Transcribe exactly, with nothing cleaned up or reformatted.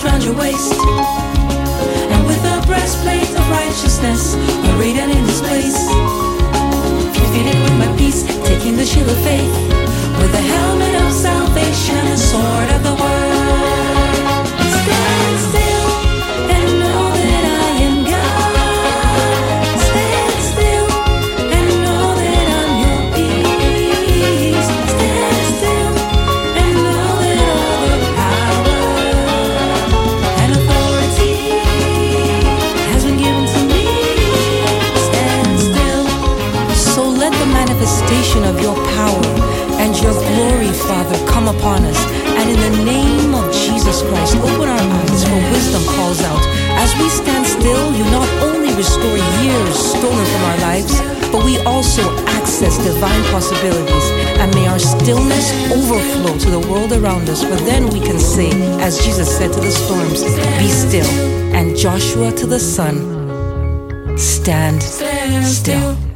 arms round your waist, and with a breastplate of righteousness, arrayed and in His place. Fitted with my peace, taking the shield of faith, with the helmet of salvation and sword of the word. Stand still and know that I am God. Stand still and know that I'm your peace. Stand still and know that all the power and authority has been given to me. Stand still. So let the manifestation of your power and your glory, Father, come upon us. And in the name of Jesus Christ, open our eyes, for wisdom calls out. As we stand still, you not only restore years stolen from our lives, but we also access divine possibilities. And may our stillness overflow to the world around us, for then we can say, as Jesus said to the storms, be still. And Joshua to the sun, stand still.